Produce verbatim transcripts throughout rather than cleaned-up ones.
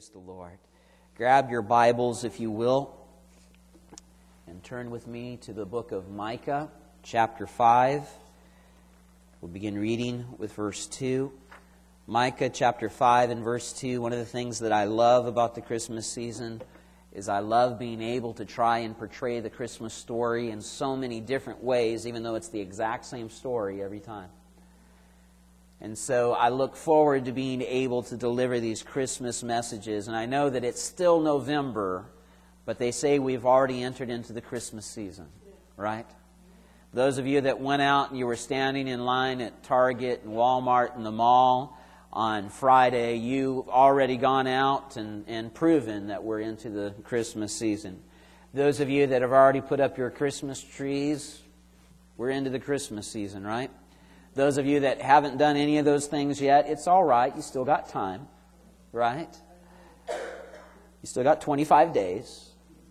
Praise the Lord. Grab your Bibles, if you will, and turn with me to the book of Micah, chapter five. We'll begin reading with verse two. Micah chapter five and verse two. One of the things that I love about the Christmas season is I love being able to try and portray the Christmas story in so many different ways, even though it's the exact same story every time. And so I look forward to being able to deliver these Christmas messages. And I know that it's still November, but they say we've already entered into the Christmas season, right? Those of you that went out and you were standing in line at Target and Walmart and the mall on Friday, you've already gone out and, and proven that we're into the Christmas season. Those of you that have already put up your Christmas trees, we're into the Christmas season, right? Those of you that haven't done any of those things yet, it's all right. You still got time, right? You still got twenty-five days.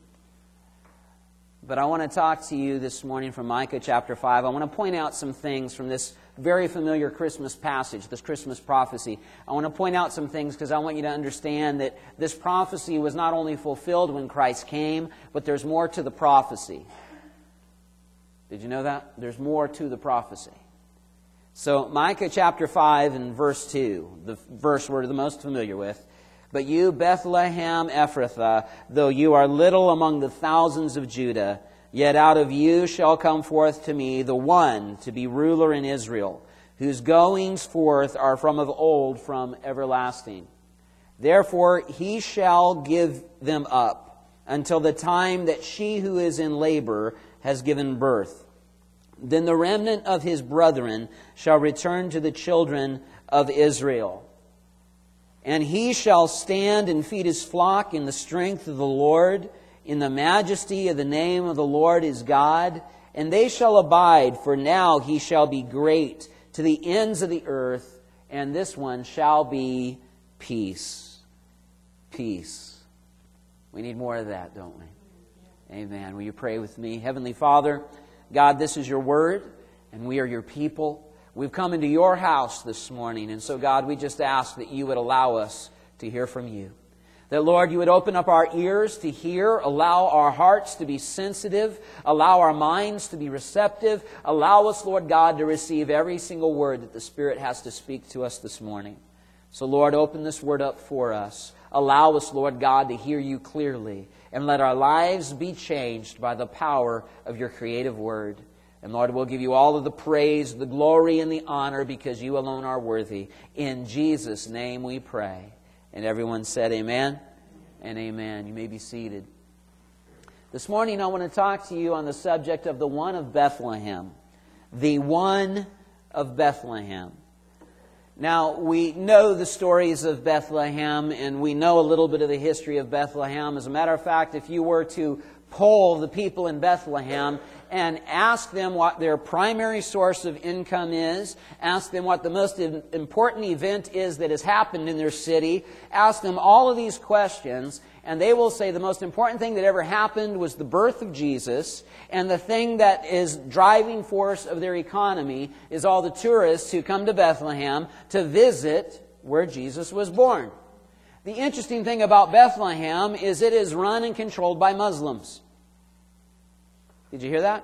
But I want to talk to you this morning from Micah chapter five. I want to point out some things from this very familiar Christmas passage, this Christmas prophecy. I want to point out some things because I want you to understand that this prophecy was not only fulfilled when Christ came, but there's more to the prophecy. Did you know that? There's more to the prophecy. So Micah chapter five and verse two, the verse we're the most familiar with. But you, Bethlehem Ephrathah, though you are little among the thousands of Judah, yet out of you shall come forth to me the one to be ruler in Israel, whose goings forth are from of old, from everlasting. Therefore he shall give them up until the time that she who is in labor has given birth. Then the remnant of his brethren shall return to the children of Israel. And he shall stand and feed his flock in the strength of the Lord, in the majesty of the name of the Lord his God. And they shall abide, for now he shall be great to the ends of the earth, and this one shall be peace. Peace. We need more of that, don't we? Amen. Will you pray with me? Heavenly Father, God, this is your word, and we are your people. We've come into your house this morning, and so, God, we just ask that you would allow us to hear from you. That, Lord, you would open up our ears to hear, allow our hearts to be sensitive, allow our minds to be receptive, allow us, Lord God, to receive every single word that the Spirit has to speak to us this morning. So, Lord, open this word up for us. Allow us, Lord God, to hear you clearly, and let our lives be changed by the power of your creative word. And Lord, we'll give you all of the praise, the glory, and the honor because you alone are worthy. In Jesus' name we pray. And everyone said amen and amen. You may be seated. This morning I want to talk to you on the subject of the one of Bethlehem. The one of Bethlehem. Now, we know the stories of Bethlehem, and we know a little bit of the history of Bethlehem. As a matter of fact, if you were to poll the people in Bethlehem and ask them what their primary source of income is, ask them what the most important event is that has happened in their city, ask them all of these questions, and they will say the most important thing that ever happened was the birth of Jesus, and the thing that is driving force of their economy is all the tourists who come to Bethlehem to visit where Jesus was born. The interesting thing about Bethlehem is it is run and controlled by Muslims. Did you hear that?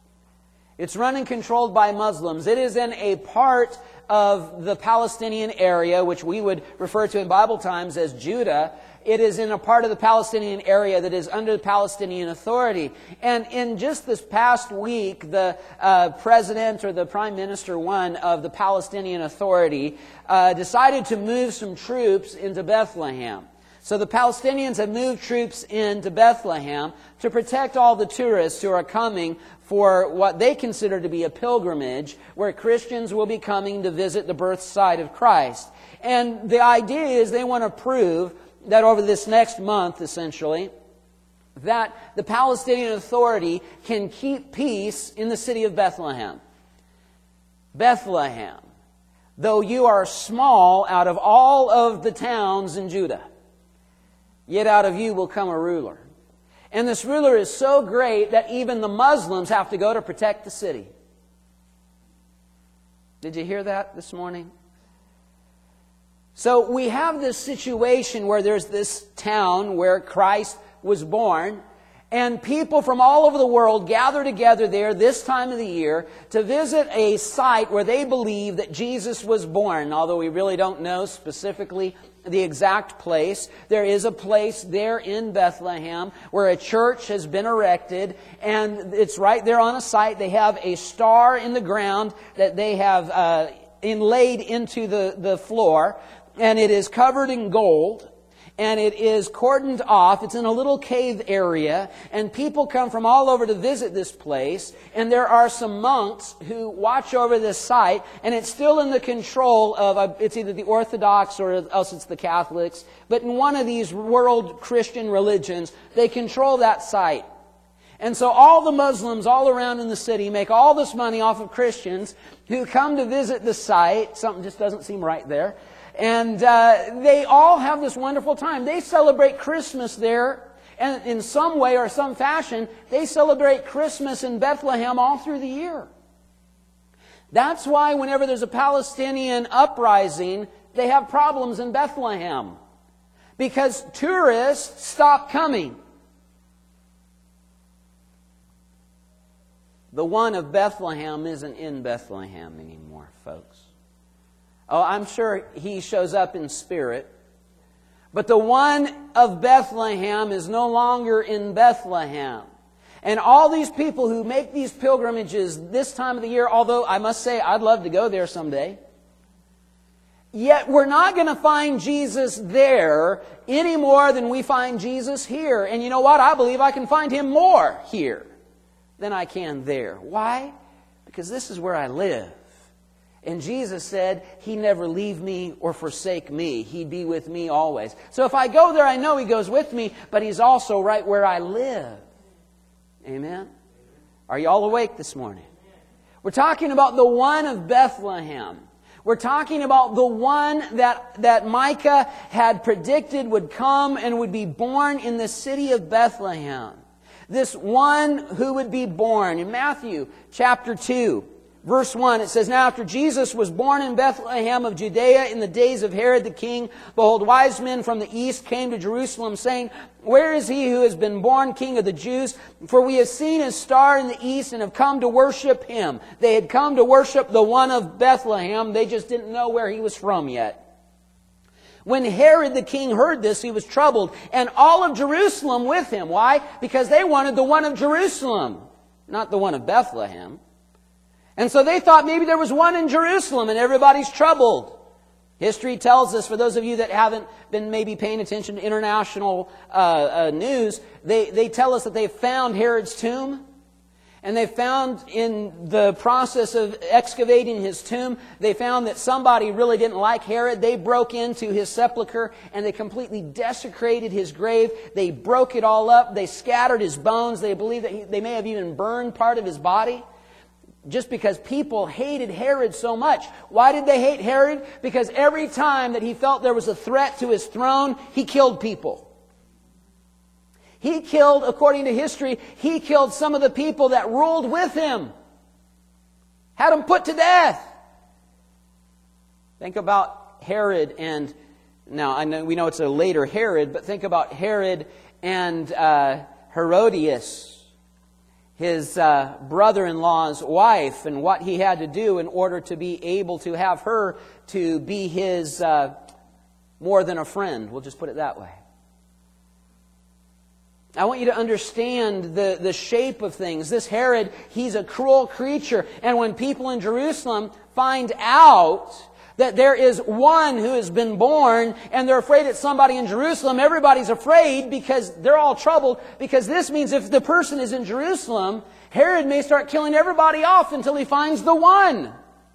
It's run and controlled by Muslims. It is in a part of the Palestinian area, which we would refer to in Bible times as Judah. It is in a part of the Palestinian area that is under Palestinian authority. And in just this past week, the uh, president or the prime minister, one of the Palestinian Authority, uh, decided to move some troops into Bethlehem. So the Palestinians have moved troops into Bethlehem to protect all the tourists who are coming for what they consider to be a pilgrimage, where Christians will be coming to visit the birth site of Christ. And the idea is they want to prove that over this next month, essentially, that the Palestinian Authority can keep peace in the city of Bethlehem. Bethlehem, though you are small out of all of the towns in Judah, yet out of you will come a ruler. And this ruler is so great that even the Muslims have to go to protect the city. Did you hear that this morning? So we have this situation where there's this town where Christ was born, and people from all over the world gather together there this time of the year to visit a site where they believe that Jesus was born. Although we really don't know specifically the exact place, there is a place there in Bethlehem where a church has been erected, and it's right there on a site. They have a star in the ground that they have uh, inlaid into the, the floor, and it is covered in gold. And it is cordoned off. It's in a little cave area. And people come from all over to visit this place. And there are some monks who watch over this site. And it's still in the control of, uh, it's either the Orthodox or else it's the Catholics. But in one of these world Christian religions, they control that site. And so all the Muslims all around in the city make all this money off of Christians who come to visit the site. Something just doesn't seem right there. And uh, they all have this wonderful time. They celebrate Christmas there. And in some way or some fashion, they celebrate Christmas in Bethlehem all through the year. That's why whenever there's a Palestinian uprising, they have problems in Bethlehem. Because tourists stop coming. The one of Bethlehem isn't in Bethlehem anymore, folks. Oh, I'm sure he shows up in spirit. But the one of Bethlehem is no longer in Bethlehem. And all these people who make these pilgrimages this time of the year, although I must say I'd love to go there someday, yet we're not going to find Jesus there any more than we find Jesus here. And you know what? I believe I can find Him more here than I can there. Why? Because this is where I live. And Jesus said, He'd never leave me or forsake me. He'd be with me always. So if I go there, I know He goes with me, but He's also right where I live. Amen? Are you all awake this morning? We're talking about the one of Bethlehem. We're talking about the one that, that Micah had predicted would come and would be born in the city of Bethlehem. This one who would be born. In Matthew chapter two, verse one, it says, Now after Jesus was born in Bethlehem of Judea in the days of Herod the king, behold, wise men from the east came to Jerusalem, saying, Where is he who has been born King of the Jews? For we have seen his star in the east and have come to worship him. They had come to worship the one of Bethlehem. They just didn't know where he was from yet. When Herod the king heard this, he was troubled, and all of Jerusalem with him. Why? Because they wanted the one of Jerusalem, not the one of Bethlehem. And so they thought maybe there was one in Jerusalem, and everybody's troubled. History tells us, for those of you that haven't been maybe paying attention to international uh, uh, news, they, they tell us that they found Herod's tomb. And they found in the process of excavating his tomb, they found that somebody really didn't like Herod. They broke into his sepulcher and they completely desecrated his grave. They broke it all up. They scattered his bones. They believe that he, they may have even burned part of his body. Just because people hated Herod so much. Why did they hate Herod? Because every time that he felt there was a threat to his throne, he killed people. He killed, according to history, he killed some of the people that ruled with him. Had them put to death. Think about Herod and, now I know we know it's a later Herod, but think about Herod and uh, Herodias, his uh, brother-in-law's wife, and what he had to do in order to be able to have her to be his uh, more than a friend. We'll just put it that way. I want you to understand the, the shape of things. This Herod, he's a cruel creature. And when people in Jerusalem find out that there is one who has been born, and they're afraid it's somebody in Jerusalem, everybody's afraid because they're all troubled. Because this means if the person is in Jerusalem, Herod may start killing everybody off until he finds the one.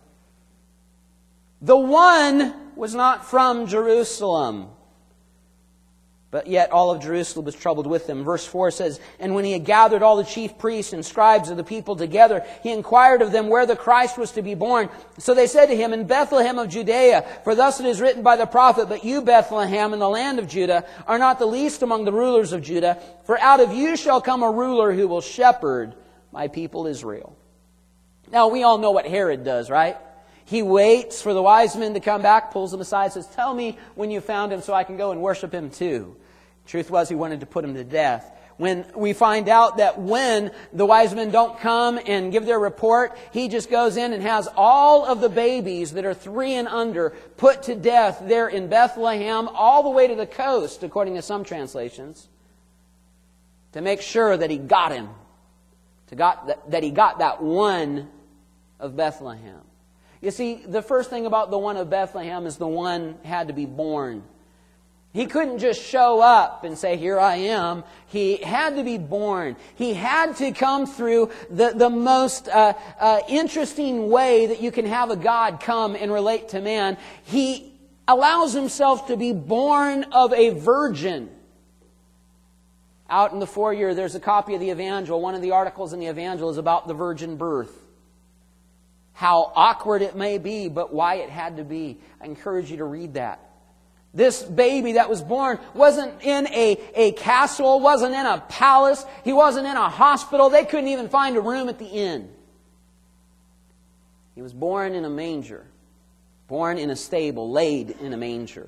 The one was not from Jerusalem. But yet all of Jerusalem was troubled with them. Verse four says, And when he had gathered all the chief priests and scribes of the people together, he inquired of them where the Christ was to be born. So they said to him, In Bethlehem of Judea, for thus it is written by the prophet, But you, Bethlehem, in the land of Judah, are not the least among the rulers of Judah, for out of you shall come a ruler who will shepherd my people Israel. Now we all know what Herod does, right? He waits for the wise men to come back, pulls them aside, says, tell me when you found him so I can go and worship him too. Truth was, he wanted to put him to death. When we find out that when the wise men don't come and give their report, he just goes in and has all of the babies that are three and under put to death there in Bethlehem, all the way to the coast, according to some translations, to make sure that he got him, to got that, that he got that one of Bethlehem. You see, the first thing about the one of Bethlehem is the one had to be born. He couldn't just show up and say, here I am. He had to be born. He had to come through the, the most uh, uh, interesting way that you can have a God come and relate to man. He allows himself to be born of a virgin. Out in the foyer, there's a copy of the Evangel. One of the articles in the Evangel is about the virgin birth. How awkward it may be, but why it had to be. I encourage you to read that. This baby that was born wasn't in a, a castle, wasn't in a palace, he wasn't in a hospital. They couldn't even find a room at the inn. He was born in a manger, born in a stable, laid in a manger.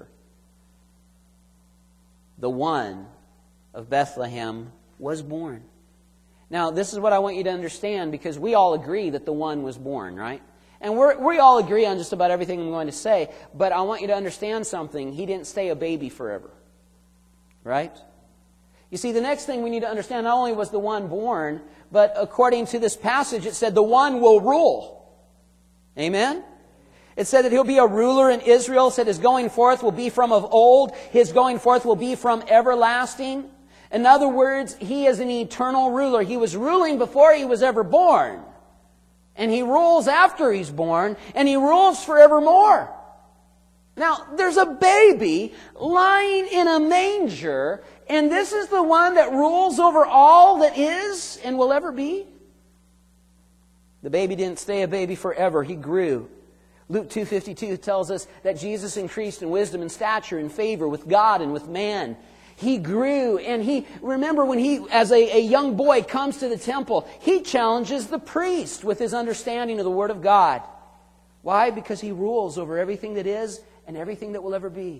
The one of Bethlehem was born. Now, this is what I want you to understand, because we all agree that the one was born, right? And we're, we all agree on just about everything I'm going to say, but I want you to understand something. He didn't stay a baby forever. Right? You see, the next thing we need to understand, not only was the one born, but according to this passage, it said the one will rule. Amen? It said that he'll be a ruler in Israel. It said his going forth will be from of old. His going forth will be from everlasting. In other words, he is an eternal ruler. He was ruling before he was ever born. And he rules after he's born, and he rules forevermore. Now, there's a baby lying in a manger, and this is the one that rules over all that is and will ever be. The baby didn't stay a baby forever. He grew. Luke two fifty-two tells us that Jesus increased in wisdom and stature and favor with God and with man. He grew, and he, remember when he, as a, a young boy, comes to the temple, he challenges the priest with his understanding of the Word of God. Why? Because he rules over everything that is and everything that will ever be.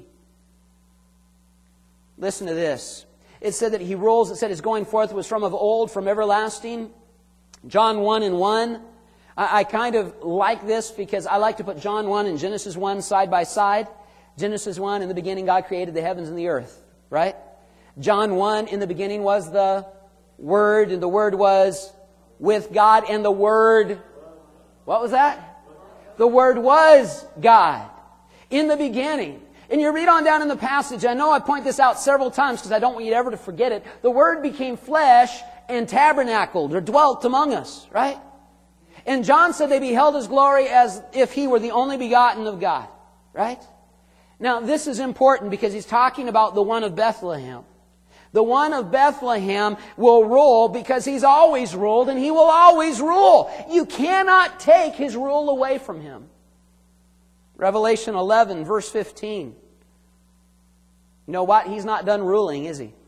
Listen to this. It said that he rules, it said his going forth was from of old, from everlasting. John one and one. I, I kind of like this because I like to put John one and Genesis one side by side. Genesis one, in the beginning God created the heavens and the earth. Right? John one, in the beginning was the Word, and the Word was with God, and the Word, what was that? The Word was God. In the beginning. And you read on down in the passage, I know I point this out several times because I don't want you ever to forget it. The Word became flesh and tabernacled, or dwelt among us, right? And John said they beheld His glory as if He were the only begotten of God, right? Now, this is important because he's talking about the one of Bethlehem. The one of Bethlehem will rule because he's always ruled, and he will always rule. You cannot take his rule away from him. Revelation eleven, verse fifteen. You know what? He's not done ruling, is he?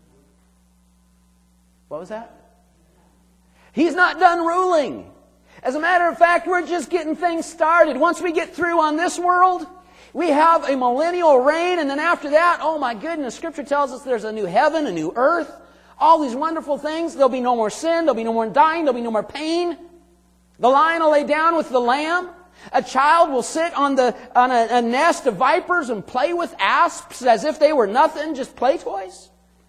What was that? He's not done ruling. As a matter of fact, we're just getting things started. Once we get through on this world, we have a millennial reign, and then after that, oh my goodness, Scripture tells us there's a new heaven, a new earth, all these wonderful things. There'll be no more sin, there'll be no more dying, there'll be no more pain. The lion will lay down with the lamb. A child will sit on, the, on a, a nest of vipers and play with asps as if they were nothing, just play toys.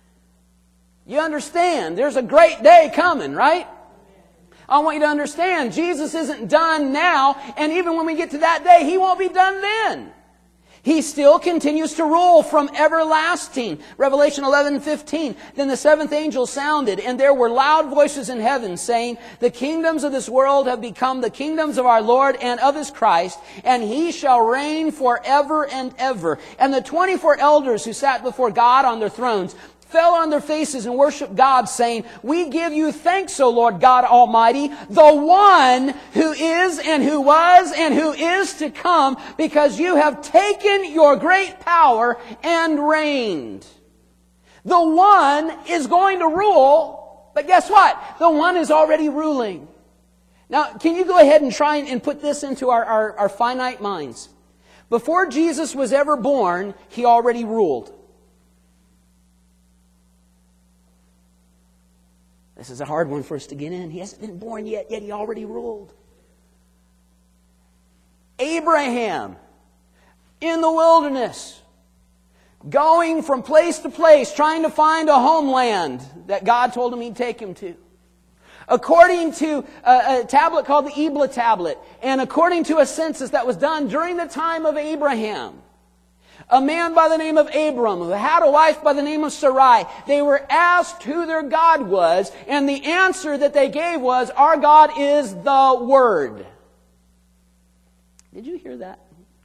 You understand, there's a great day coming, right? I want you to understand, Jesus isn't done now, and even when we get to that day, He won't be done then. He still continues to rule from everlasting. Revelation eleven fifteen. Then the seventh angel sounded, and there were loud voices in heaven saying, the kingdoms of this world have become the kingdoms of our Lord and of His Christ, and He shall reign forever and ever. And the twenty-four elders who sat before God on their thrones fell on their faces and worshiped God, saying, we give you thanks, O Lord God Almighty, the one who is and who was and who is to come, because you have taken your great power and reigned. The one is going to rule, but guess what? The one is already ruling. Now, can you go ahead and try and put this into our, our, our finite minds? Before Jesus was ever born, He already ruled. This is a hard one for us to get in. He hasn't been born yet, yet He already ruled. Abraham, in the wilderness, going from place to place, trying to find a homeland that God told him He'd take him to. According to a, a tablet called the Ebla tablet, and according to a census that was done during the time of Abraham, a man by the name of Abram, who had a wife by the name of Sarai, they were asked who their God was, and the answer that they gave was, our God is the Word. Did you hear that?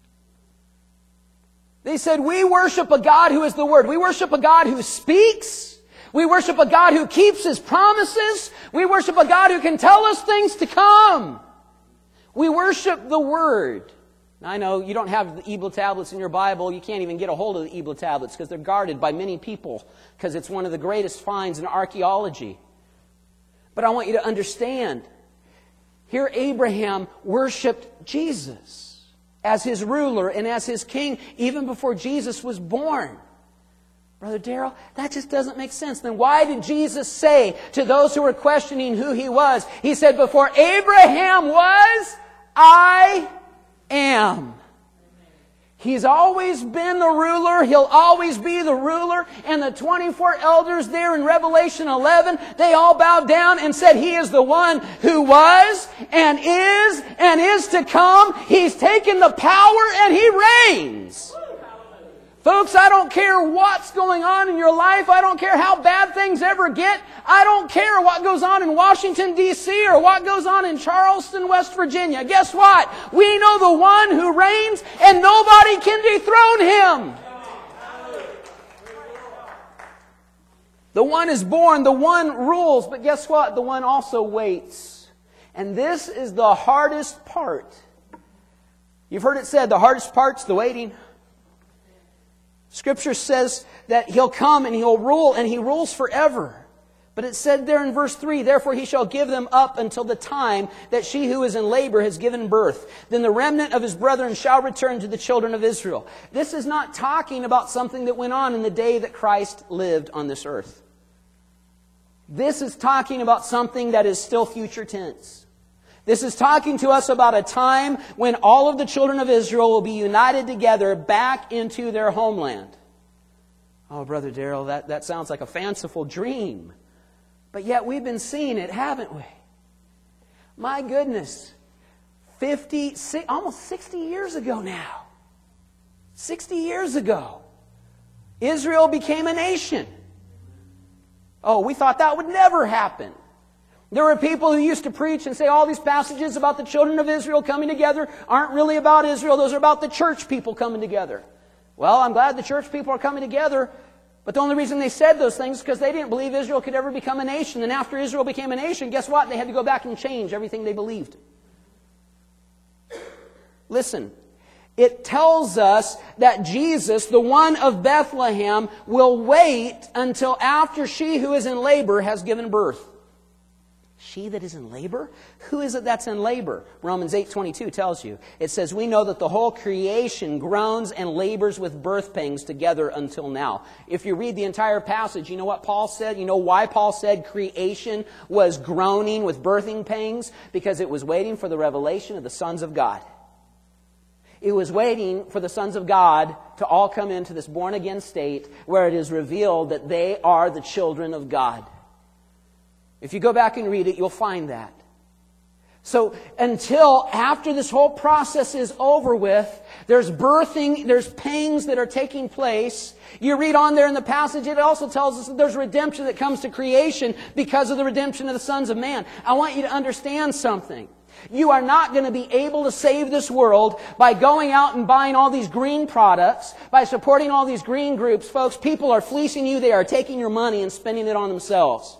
They said, we worship a God who is the Word. We worship a God who speaks. We worship a God who keeps His promises. We worship a God who can tell us things to come. We worship the Word. Now, I know you don't have the Ebla tablets in your Bible. You can't even get a hold of the Ebla tablets because they're guarded by many people because it's one of the greatest finds in archaeology. But I want you to understand, here Abraham worshiped Jesus as his ruler and as his king even before Jesus was born. Brother Darrell, that just doesn't make sense. Then why did Jesus say to those who were questioning who He was, He said, before Abraham was, I am. He's always been the ruler. He'll always be the ruler. And the twenty-four elders there in Revelation eleven, they all bowed down and said, He is the one who was and is and is to come. He's taken the power and He reigns. Folks, I don't care what's going on in your life. I don't care how bad things ever get. I don't care what goes on in Washington, D C or what goes on in Charleston, West Virginia. Guess what? We know the one who reigns and nobody can dethrone Him. The one is born, the one rules, but guess what? The one also waits. And this is the hardest part. You've heard it said, the hardest part's the waiting. Scripture says that He'll come and He'll rule, and He rules forever. But it said there in verse three, therefore He shall give them up until the time that she who is in labor has given birth. Then the remnant of His brethren shall return to the children of Israel. This is not talking about something that went on in the day that Christ lived on this earth. This is talking about something that is still future tense. This is talking to us about a time when all of the children of Israel will be united together back into their homeland. Oh, Brother Darrell, that, that sounds like a fanciful dream. But yet we've been seeing it, haven't we? My goodness, fifty, almost sixty years ago now. sixty years ago, Israel became a nation. Oh, we thought that would never happen. There were people who used to preach and say all these passages about the children of Israel coming together aren't really about Israel. Those are about the church people coming together. Well, I'm glad the church people are coming together. But the only reason they said those things is because they didn't believe Israel could ever become a nation. And after Israel became a nation, guess what? They had to go back and change everything they believed. Listen, it tells us that Jesus, the one of Bethlehem, will wait until after she who is in labor has given birth. She that is in labor? Who is it that's in labor? Romans eight twenty-two tells you. It says, we know that the whole creation groans and labors with birth pangs together until now. If you read the entire passage, you know what Paul said? You know why Paul said creation was groaning with birthing pangs? Because it was waiting for the revelation of the sons of God. It was waiting for the sons of God to all come into this born-again state where it is revealed that they are the children of God. If you go back and read it, you'll find that. So until after this whole process is over with, there's birthing, there's pangs that are taking place. You read on there in the passage, it also tells us that there's redemption that comes to creation because of the redemption of the sons of man. I want you to understand something. You are not going to be able to save this world by going out and buying all these green products, by supporting all these green groups. Folks, people are fleecing you. They are taking your money and spending it on themselves.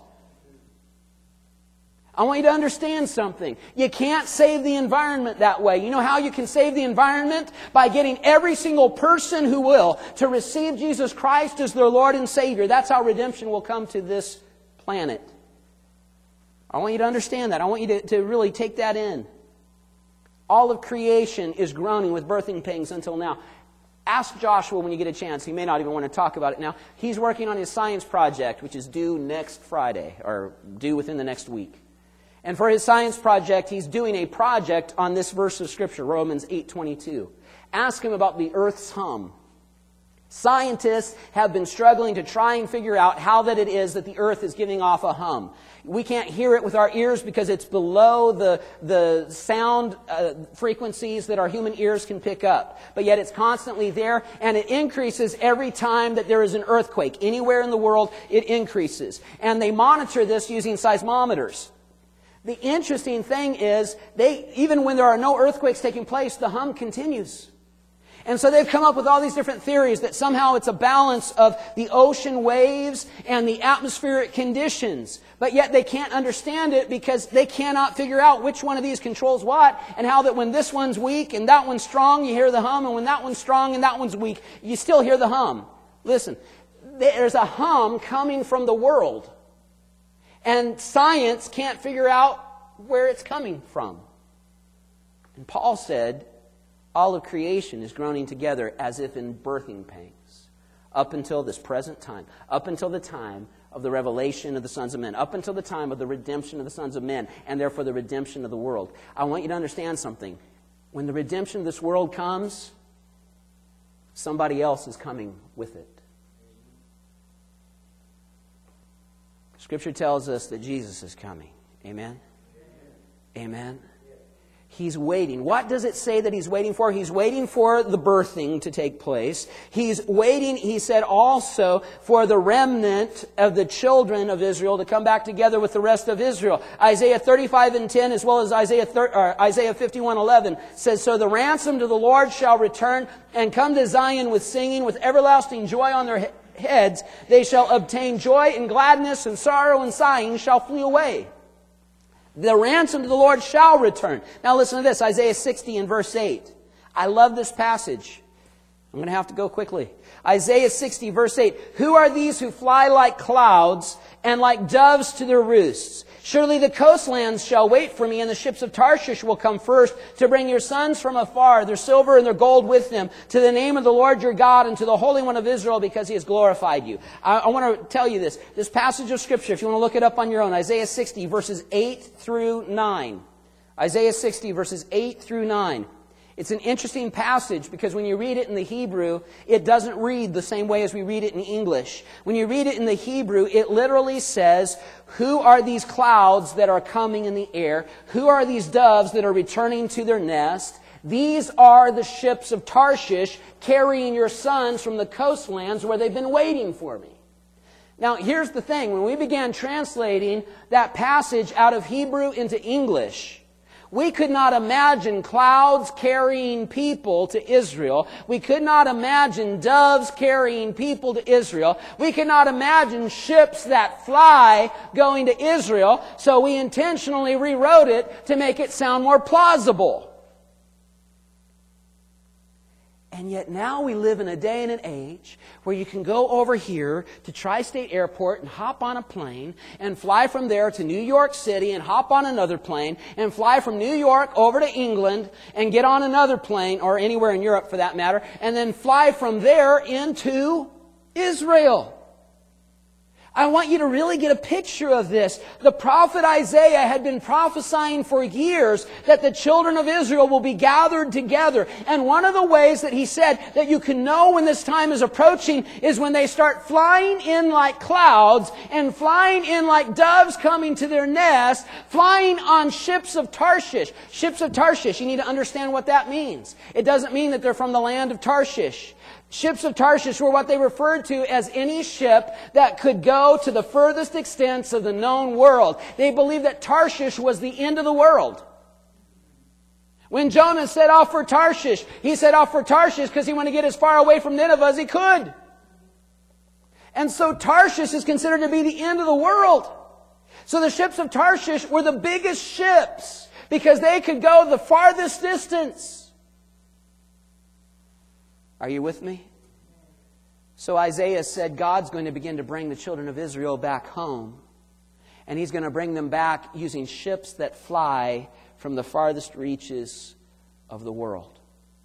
I want you to understand something. You can't save the environment that way. You know how you can save the environment? By getting every single person who will to receive Jesus Christ as their Lord and Savior. That's how redemption will come to this planet. I want you to understand that. I want you to, to really take that in. All of creation is groaning with birthing pangs until now. Ask Joshua when you get a chance. He may not even want to talk about it now. He's working on his science project, which is due next Friday, or due within the next week. And for his science project, he's doing a project on this verse of Scripture, Romans eight twenty-two. Ask him about the earth's hum. Scientists have been struggling to try and figure out how that it is that the earth is giving off a hum. We can't hear it with our ears because it's below the, the sound uh, frequencies that our human ears can pick up. But yet it's constantly there, and it increases every time that there is an earthquake. Anywhere in the world, it increases. And they monitor this using seismometers. The interesting thing is, they even when there are no earthquakes taking place, the hum continues. And so they've come up with all these different theories that somehow it's a balance of the ocean waves and the atmospheric conditions. But yet they can't understand it because they cannot figure out which one of these controls what, and how that when this one's weak and that one's strong, you hear the hum, and when that one's strong and that one's weak, you still hear the hum. Listen, there's a hum coming from the world. And science can't figure out where it's coming from. And Paul said, all of creation is groaning together as if in birthing pangs, up until this present time, up until the time of the revelation of the sons of men, up until the time of the redemption of the sons of men, and therefore the redemption of the world. I want you to understand something. When the redemption of this world comes, somebody else is coming with it. Scripture tells us that Jesus is coming. Amen? Amen? He's waiting. What does it say that He's waiting for? He's waiting for the birthing to take place. He's waiting, he said, also for the remnant of the children of Israel to come back together with the rest of Israel. Isaiah thirty-five and ten, as well as Isaiah Isaiah fifty-one eleven, says, so the ransomed of the Lord shall return and come to Zion with singing, with everlasting joy on their heads. They shall obtain joy and gladness, and sorrow and sighing shall flee away. The ransom of the Lord shall return. Now listen to this, Isaiah sixty and verse eight. I love this passage. I'm going to have to go quickly. Isaiah sixty verse eight. Who are these who fly like clouds and like doves to their roosts? Surely the coastlands shall wait for me, and the ships of Tarshish will come first to bring your sons from afar, their silver and their gold with them, to the name of the Lord your God and to the Holy One of Israel, because He has glorified you. I, I want to tell you this. This passage of Scripture, if you want to look it up on your own, Isaiah sixty, verses eight through nine. Isaiah sixty, verses eight through nine. It's an interesting passage because when you read it in the Hebrew, it doesn't read the same way as we read it in English. When you read it in the Hebrew, it literally says, who are these clouds that are coming in the air? Who are these doves that are returning to their nest? These are the ships of Tarshish carrying your sons from the coastlands where they've been waiting for me. Now, here's the thing. When we began translating that passage out of Hebrew into English, we could not imagine clouds carrying people to Israel. We could not imagine doves carrying people to Israel. We could not imagine ships that fly going to Israel. So we intentionally rewrote it to make it sound more plausible. And yet now we live in a day and an age where you can go over here to Tri-State Airport and hop on a plane and fly from there to New York City and hop on another plane and fly from New York over to England and get on another plane, or anywhere in Europe for that matter, and then fly from there into Israel. I want you to really get a picture of this. The prophet Isaiah had been prophesying for years that the children of Israel will be gathered together. And one of the ways that he said that you can know when this time is approaching is when they start flying in like clouds and flying in like doves coming to their nest, flying on ships of Tarshish. Ships of Tarshish, you need to understand what that means. It doesn't mean that they're from the land of Tarshish. Ships of Tarshish were what they referred to as any ship that could go to the furthest extents of the known world. They believed that Tarshish was the end of the world. When Jonah set off for Tarshish, he set off for Tarshish because he wanted to get as far away from Nineveh as he could. And so Tarshish is considered to be the end of the world. So the ships of Tarshish were the biggest ships because they could go the farthest distance. Are you with me? So Isaiah said God's going to begin to bring the children of Israel back home. And He's going to bring them back using ships that fly from the farthest reaches of the world.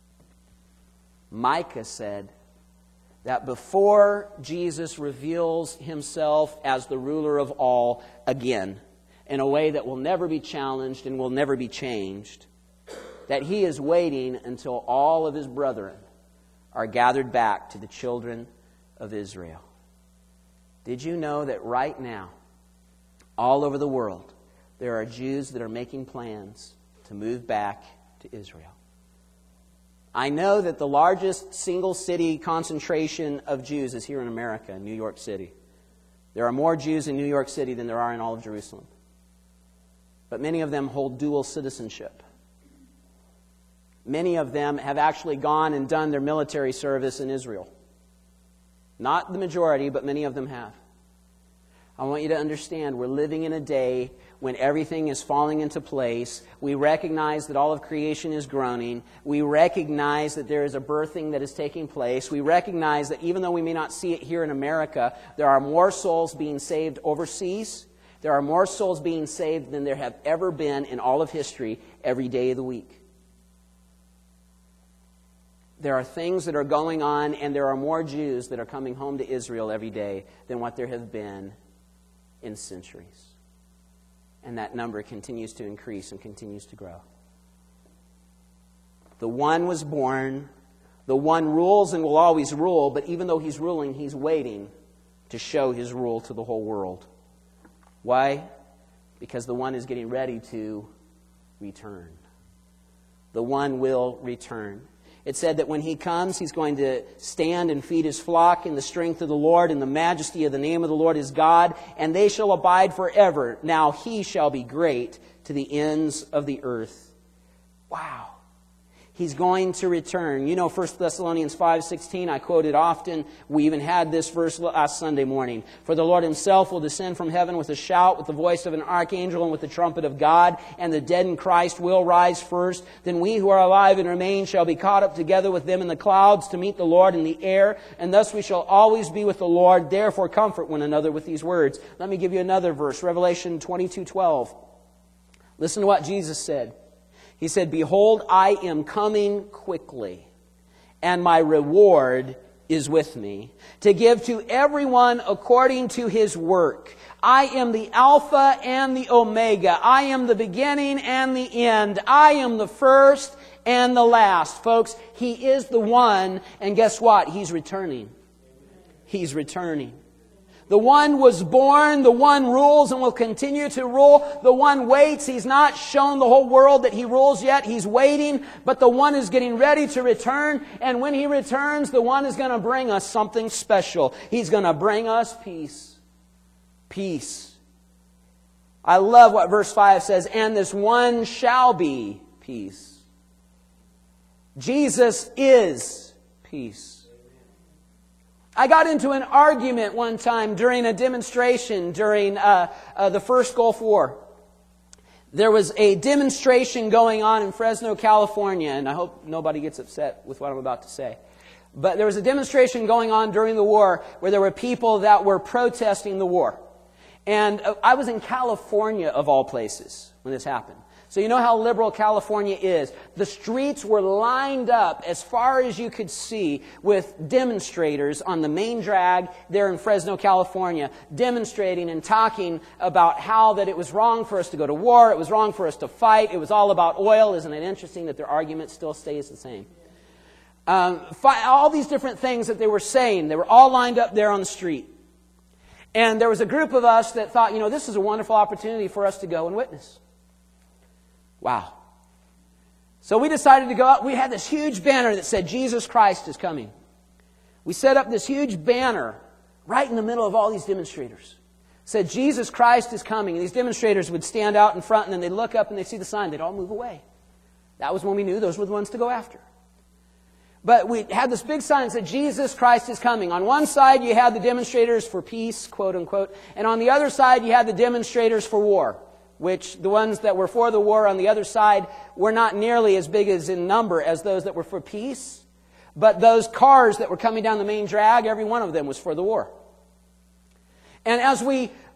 Micah said that before Jesus reveals Himself as the ruler of all again, in a way that will never be challenged and will never be changed, that He is waiting until all of His brethren are gathered back to the children of Israel. Did you know that right now, all over the world, there are Jews that are making plans to move back to Israel? I know that the largest single city concentration of Jews is here in America, in New York City. There are more Jews in New York City than there are in all of Jerusalem. But many of them hold dual citizenship. Many of them have actually gone and done their military service in Israel. Not the majority, but many of them have. I want you to understand, we're living in a day when everything is falling into place. We recognize that all of creation is groaning. We recognize that there is a birthing that is taking place. We recognize that even though we may not see it here in America, there are more souls being saved overseas. There are more souls being saved than there have ever been in all of history every day of the week. There are things that are going on, and there are more Jews that are coming home to Israel every day than what there have been in centuries. And that number continues to increase and continues to grow. The One was born. The One rules and will always rule, but even though He's ruling, He's waiting to show His rule to the whole world. Why? Because the One is getting ready to return. The One will return. It said that when He comes, He's going to stand and feed His flock in the strength of the Lord, in the majesty of the name of the Lord His God, and they shall abide forever. Now He shall be great to the ends of the earth. Wow. He's going to return. You know First Thessalonians five sixteen, I quote it often. We even had this verse last Sunday morning. For the Lord Himself will descend from heaven with a shout, with the voice of an archangel, and with the trumpet of God, and the dead in Christ will rise first. Then we who are alive and remain shall be caught up together with them in the clouds to meet the Lord in the air, and thus we shall always be with the Lord. Therefore comfort one another with these words. Let me give you another verse, Revelation twenty-two twelve. Listen to what Jesus said. He said, Behold, I am coming quickly, and my reward is with me, to give to everyone according to his work. I am the Alpha and the Omega. I am the beginning and the end. I am the first and the last. Folks, He is the One, and guess what? He's returning. He's returning. The One was born, the One rules and will continue to rule. The One waits. He's not shown the whole world that He rules yet. He's waiting, but the One is getting ready to return. And when He returns, the One is going to bring us something special. He's going to bring us peace. Peace. I love what verse five says, and this One shall be peace. Jesus is peace. I got into an argument one time during a demonstration during uh, uh, the first Gulf War. There was a demonstration going on in Fresno, California, and I hope nobody gets upset with what I'm about to say. But there was a demonstration going on during the war where there were people that were protesting the war. And uh, I was in California, of all places, when this happened. So you know how liberal California is. The streets were lined up as far as you could see with demonstrators on the main drag there in Fresno, California, demonstrating and talking about how that it was wrong for us to go to war, it was wrong for us to fight, it was all about oil. Isn't it interesting that their argument still stays the same? Um, fi- all these different things that they were saying, they were all lined up there on the street. And there was a group of us that thought, you know, this is a wonderful opportunity for us to go and witness. Wow. So we decided to go out. We had this huge banner that said, Jesus Christ is coming. We set up this huge banner right in the middle of all these demonstrators. It said, Jesus Christ is coming. And these demonstrators would stand out in front, and then they'd look up and they'd see the sign. They'd all move away. That was when we knew those were the ones to go after. But we had this big sign that said, Jesus Christ is coming. On one side, you had the demonstrators for peace, quote unquote. And on the other side, you had the demonstrators for war. Which the ones that were for the war on the other side were not nearly as big as in number as those that were for peace. But those cars that were coming down the main drag, every one of them was for the war. And as we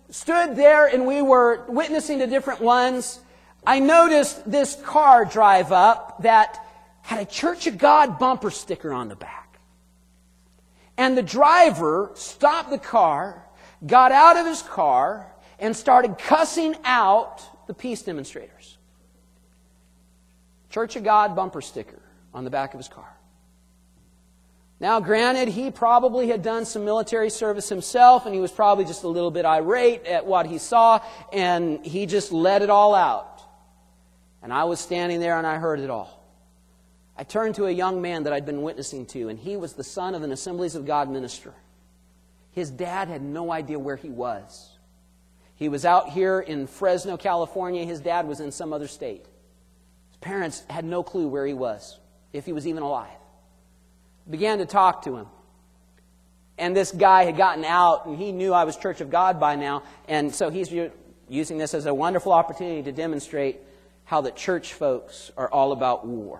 stood there and we were witnessing to different ones, I noticed this car drive up that had a Church of God bumper sticker on the back. And the driver stopped the car, got out of his car, and started cussing out the peace demonstrators. Church of God bumper sticker on the back of his car. Now, granted, he probably had done some military service himself, and he was probably just a little bit irate at what he saw, and he just let it all out. And I was standing there, and I heard it all. I turned to a young man that I'd been witnessing to, and he was the son of an Assemblies of God minister. His dad had no idea where he was. He was out here in Fresno, California. His dad was in some other state. His parents had no clue where he was, if he was even alive. Began to talk to him. And this guy had gotten out, and he knew I was Church of God by now, and so he's using this as a wonderful opportunity to demonstrate how the church folks are all about war.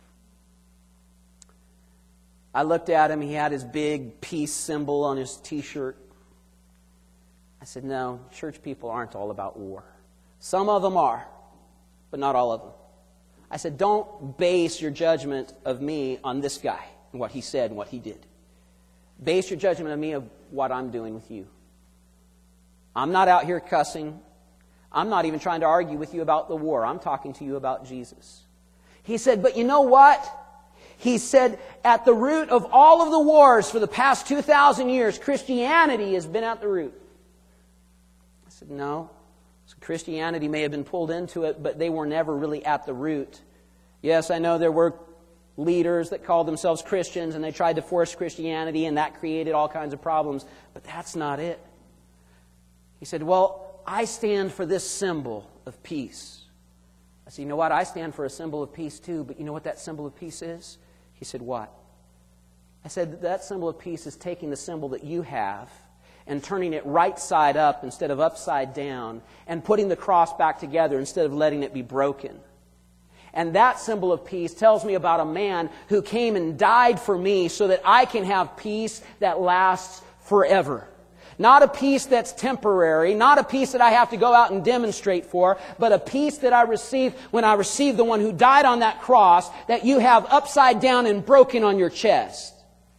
I looked at him. He had his big peace symbol on his t-shirt. I said, no, church people aren't all about war. Some of them are, but not all of them. I said, don't base your judgment of me on this guy and what he said and what he did. Base your judgment of me of what I'm doing with you. I'm not out here cussing. I'm not even trying to argue with you about the war. I'm talking to you about Jesus. He said, but you know what? He said, at the root of all of the wars for the past two thousand years, Christianity has been at the root. I said, no. So Christianity may have been pulled into it, but they were never really at the root. Yes, I know there were leaders that called themselves Christians, and they tried to force Christianity, and that created all kinds of problems. But that's not it. He said, well, I stand for this symbol of peace. I said, you know what? I stand for a symbol of peace too, but you know what that symbol of peace is? He said, what? I said, that symbol of peace is taking the symbol that you have and turning it right side up instead of upside down, and putting the cross back together instead of letting it be broken. And that symbol of peace tells me about a man who came and died for me so that I can have peace that lasts forever. Not a peace that's temporary, not a peace that I have to go out and demonstrate for, but a peace that I receive when I receive the one who died on that cross that you have upside down and broken on your chest.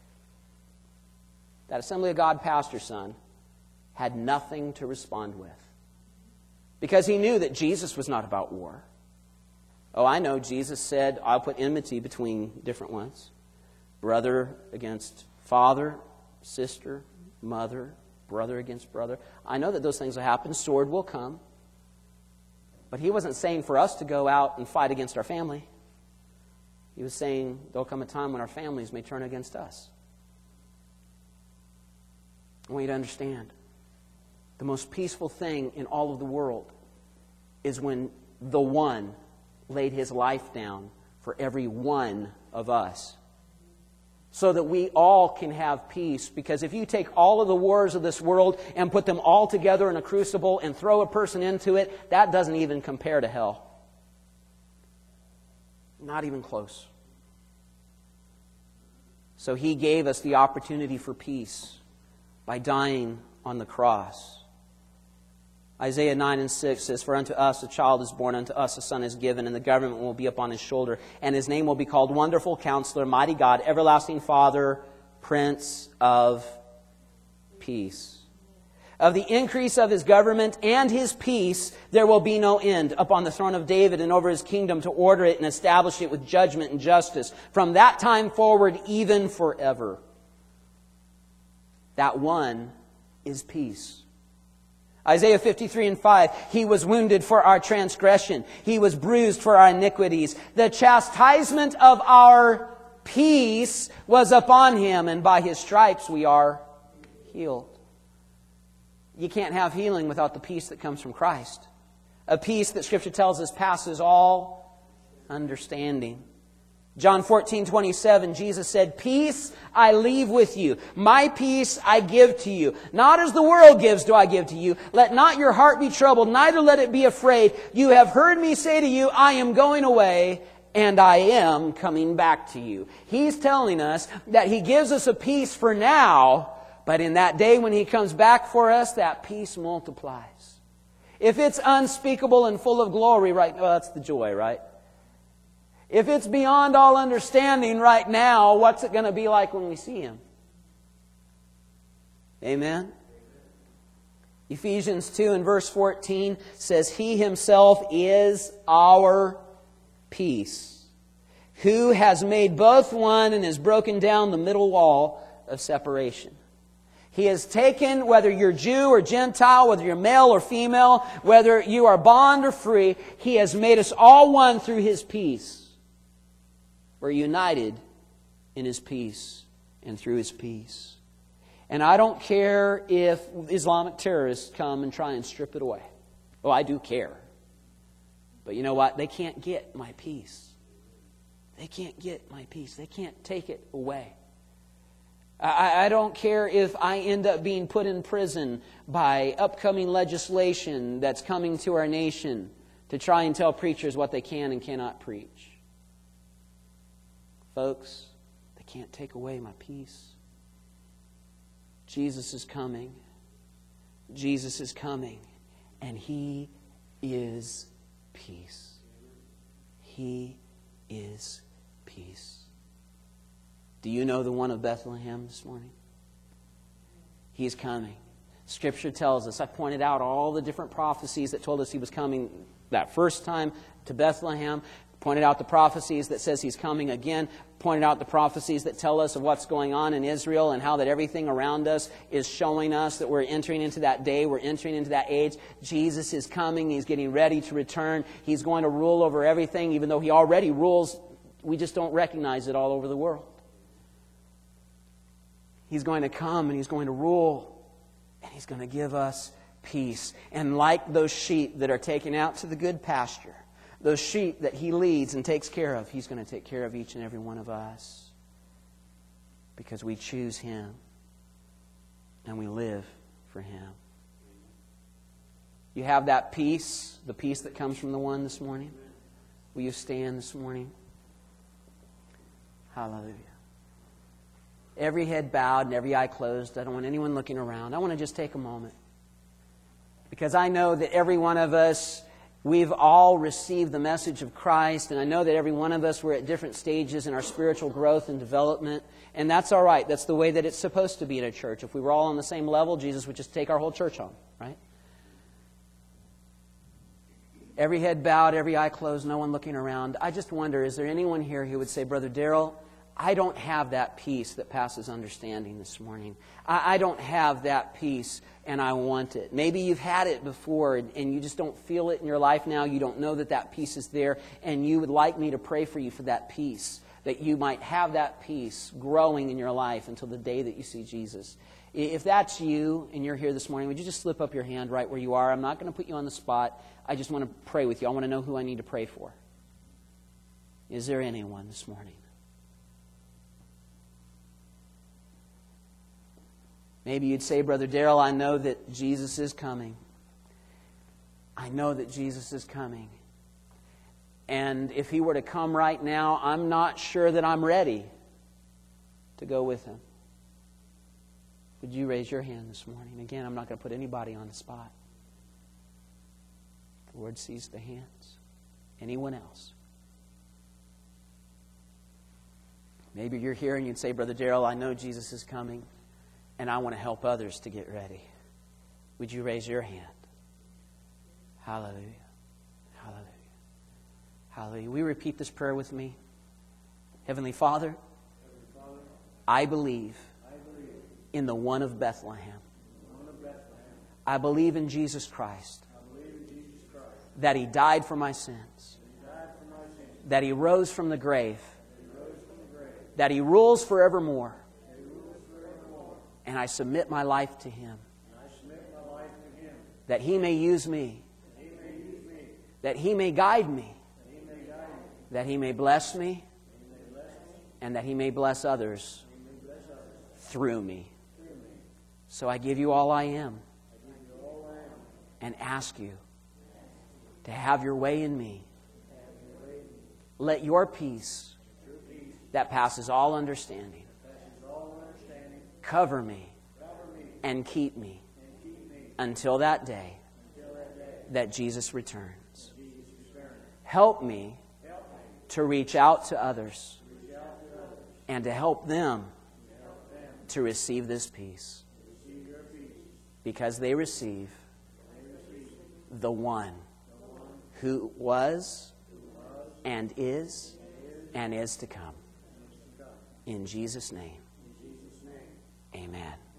That Assembly of God pastor son had nothing to respond with, because he knew that Jesus was not about war. Oh, I know Jesus said, I'll put enmity between different ones. Brother against father, sister, mother, brother against brother. I know that those things will happen. Sword will come. But he wasn't saying for us to go out and fight against our family. He was saying there'll come a time when our families may turn against us. I want you to understand, the most peaceful thing in all of the world is when the one laid his life down for every one of us, so that we all can have peace. Because if you take all of the wars of this world and put them all together in a crucible and throw a person into it, that doesn't even compare to hell. Not even close. So he gave us the opportunity for peace by dying on the cross. Isaiah nine and six says, for unto us a child is born, unto us a son is given, and the government will be upon his shoulder, and his name will be called Wonderful Counselor, Mighty God, Everlasting Father, Prince of Peace. Of the increase of his government and his peace there will be no end, upon the throne of David and over his kingdom, to order it and establish it with judgment and justice, from that time forward even forever. That one is peace. Isaiah fifty-three and five, he was wounded for our transgression. He was bruised for our iniquities. The chastisement of our peace was upon him, and by his stripes we are healed. You can't have healing without the peace that comes from Christ. A peace that Scripture tells us passes all understanding. John fourteen twenty-seven, Jesus said, peace I leave with you. My peace I give to you. Not as the world gives do I give to you. Let not your heart be troubled, neither let it be afraid. You have heard me say to you, I am going away, and I am coming back to you. He's telling us that He gives us a peace for now, But in that day when He comes back for us, that peace multiplies. If it's unspeakable and full of glory right now, well, that's the joy, right? If it's beyond all understanding right now, what's it going to be like when we see Him? Amen? Ephesians two and verse fourteen says, He Himself is our peace, who has made both one and has broken down the middle wall of separation. He has taken, whether you're Jew or Gentile, whether you're male or female, whether you are bond or free, He has made us all one through His peace. We're united in His peace and through His peace. And I don't care if Islamic terrorists come and try and strip it away. Oh, I do care. But you know what? They can't get my peace. They can't get my peace. They can't take it away. I, I don't care if I end up being put in prison by upcoming legislation that's coming to our nation to try and tell preachers what they can and cannot preach. Folks, they can't take away my peace. Jesus is coming. Jesus is coming. And He is peace. He is peace. Do you know the one of Bethlehem this morning? He is coming. Scripture tells us, I pointed out all the different prophecies that told us He was coming that first time to Bethlehem. Pointed out the prophecies that says He's coming again. Pointed out the prophecies that tell us of what's going on in Israel and how that everything around us is showing us that we're entering into that day. We're entering into that age. Jesus is coming. He's getting ready to return. He's going to rule over everything, even though He already rules. We just don't recognize it all over the world. He's going to come and He's going to rule. And He's going to give us peace. And like those sheep that are taken out to the good pasture, those sheep that He leads and takes care of, He's going to take care of each and every one of us. Because we choose Him. And we live for Him. You have that peace, the peace that comes from the One this morning? Will you stand this morning? Hallelujah. Every head bowed and every eye closed. I don't want anyone looking around. I want to just take a moment. Because I know that every one of us, we've all received the message of Christ, and I know that every one of us, we're at different stages in our spiritual growth and development, and that's all right. That's the way that it's supposed to be in a church. If we were all on the same level, Jesus would just take our whole church home, right? Every head bowed, every eye closed, no one looking around. I just wonder, is there anyone here who would say, Brother Darrell, I don't have that peace that passes understanding this morning. I, I don't have that peace, and I want it. Maybe you've had it before, and, and you just don't feel it in your life now. You don't know that that peace is there, and you would like me to pray for you for that peace, that you might have that peace growing in your life until the day that you see Jesus. If that's you, and you're here this morning, would you just slip up your hand right where you are? I'm not going to put you on the spot. I just want to pray with you. I want to know who I need to pray for. Is there anyone this morning? Maybe you'd say, Brother Darrell, I know that Jesus is coming. I know that Jesus is coming. And if He were to come right now, I'm not sure that I'm ready to go with Him. Would you raise your hand this morning? Again, I'm not going to put anybody on the spot. The Lord sees the hands. Anyone else? Maybe you're here and you'd say, Brother Darrell, I know Jesus is coming, and I want to help others to get ready. Would you raise your hand? Hallelujah. Hallelujah. Hallelujah. Will you repeat this prayer with me? Heavenly Father, I believe in the one of Bethlehem. I believe in Jesus Christ, that He died for my sins, that He rose from the grave, that He rules forevermore. And I submit my life to Him, that He may use me, that He may guide me, that He may bless me, and that He may bless others through me. So I give you all I am and ask you to have your way in me. Let your peace that passes all understanding cover me and keep me until that day that Jesus returns. Help me to reach out to others and to help them to receive this peace, because they receive the one who was and is and is to come. In Jesus' name, amen.